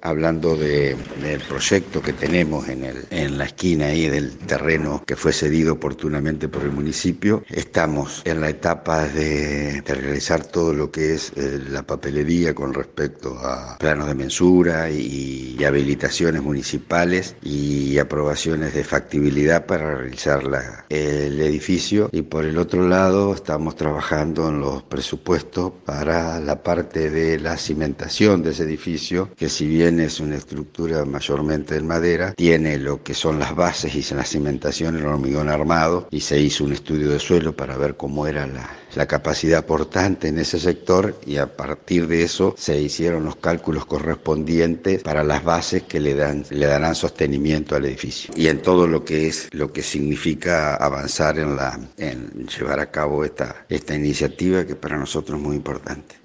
hablando del proyecto que tenemos en la esquina ahí del terreno que fue cedido oportunamente por el municipio. Estamos en la etapa de realizar todo lo que es la papelería con respecto a planos de mensura y habilitaciones municipales y aprobaciones de factibilidad para realizar el edificio. Y por el otro lado estamos trabajando en los presupuestos para la parte de la cimentación de ese edificio, que si bien es una estructura mayormente en madera, tiene lo que son las bases y la cimentación en hormigón armado, y se hizo un estudio de suelo para ver cómo era la capacidad portante en ese sector, y a partir de eso se hicieron los cálculos correspondientes para las bases que le darán sostenimiento al edificio, y en todo lo que significa avanzar en llevar a cabo esta iniciativa, que para nosotros es muy importante.